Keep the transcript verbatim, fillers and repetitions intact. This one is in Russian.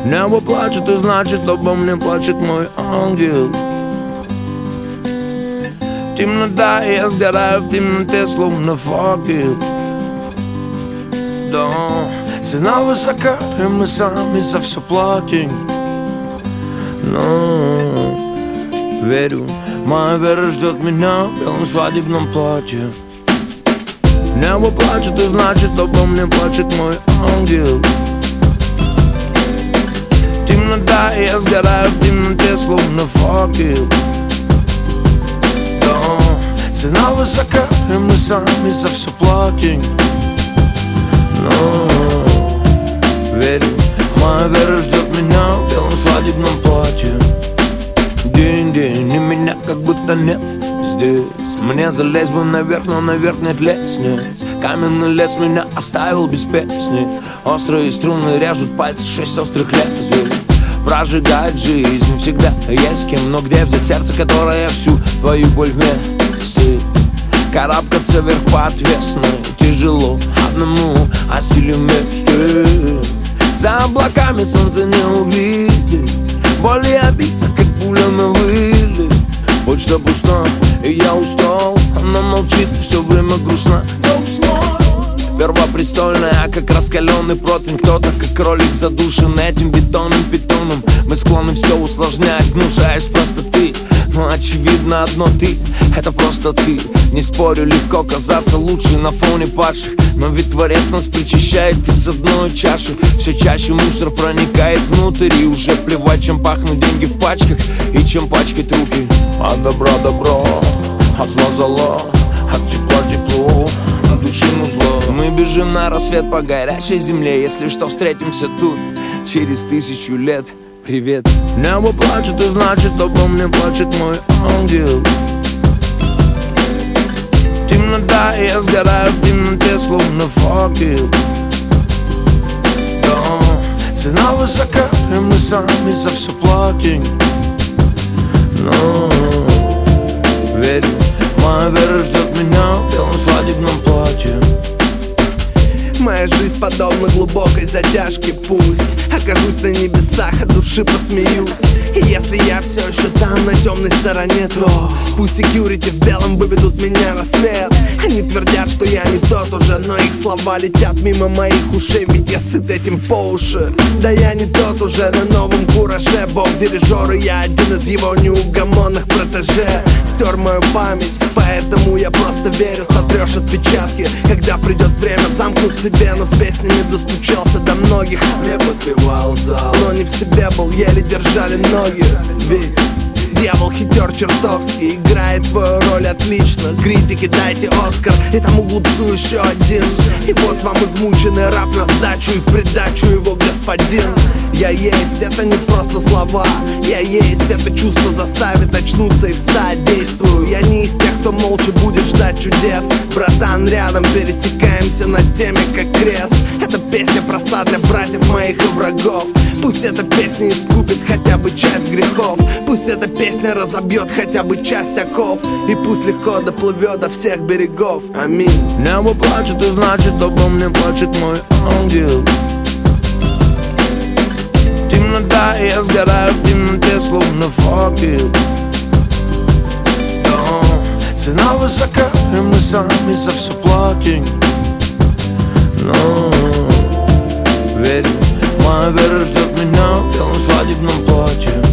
Небо плачет, и значит обо мне плачет мой ангел. Темнота, я сгораю в темноте, словно факел. Да, цена высока, и мы сами за все платим. Но верю, моя вера ждет меня в белом свадебном платье. Небо плачет, и значит обо мне плачет мой ангел. Темнота, я сгораю в темноте, словно факел. Да, цена высока, и мы сами за все платим. Но верю, моя вера ждет меня в белом свадебном платье. День-день, и меня как будто нет здесь. Мне залезть бы наверх, но наверх нет лестниц. Каменный лес меня оставил без песни. Острые струны режут пальцы, шесть острых лезвий. Прожигает жизнь, всегда есть кем. Но где взять сердце, которое всю твою боль вместе? Карабкаться вверх по отвесной тяжело одному, а силе вместе. За облаками солнце не увидит. Боль и обида, как пуля на вылет. Почта пуста, и я устал. Она молчит, все время грустно. Первопрестольная, как раскаленный противень. Кто-то, как кролик, задушен этим бетонным питоном. Мы склонны все усложнять, гнушаясь простоты. Но очевидно одно, ты, это просто ты. Не спорю, легко казаться лучше на фоне падших. Но ведь Творец нас причащает из одной чаши. Все чаще мусор проникает внутрь. И уже плевать, чем пахнут деньги в пачках и чем пачкать руки. От добра добро, от зла зло, от тепла тепло, от души зло. Мы бежим на рассвет по горячей земле. Если что, встретимся тут через тысячу лет. Привет. Небо плачет, и значит обо мне плачет мой ангел. Темнота, я сгораю в темноте, словно факел. Да, цена высока, и мы сами за все платим. Но верю, моя вера ждет меня в белом свадебном платье. Моя жизнь подобна глубокой затяжке. Пусть окажусь на небесах, от души посмеюсь. И если я все еще там, на темной стороне, то пусть секьюрити в белом выведут меня на свет. Они твердят, что я не тот уже, но их слова летят мимо моих ушей. Ведь я сыт этим по уши. Да я не тот уже на новом кураже. Бог дирижер, и я один из его неугомонных протеже. Стер мою память, поэтому я просто верю. Сотрешь отпечатки, когда придет время замкнуть себя. Но с песнями достучался до многих. Мне подпевал зал, но не в себе был, еле держали ноги. Ведь дьявол хитер чертовский, играет твою роль отлично. Критики, дайте Оскар и тому глупцу еще один. И вот вам измученный раб на сдачу, и в придачу его господин. Я есть, это не просто слова. Я есть, это чувство заставит очнуться и встать. Действую, я не из тех, кто молча будет ждать чудес. Братан, рядом пересекаемся над теми, как крест. Эта песня проста для братьев моих и врагов. Пусть эта песня искупит хотя бы часть грехов. Пусть эта песня разобьет хотя бы часть оков. И пусть легко доплывет до всех берегов. Аминь. Небо плачет, и значит обо мне плачет мой ангел. Темнота, я сгораю в темноте, словно факел. Да, цена высока, и мы сами за все платим. Но верю, моя вера ждет меня в белом свадебном платье.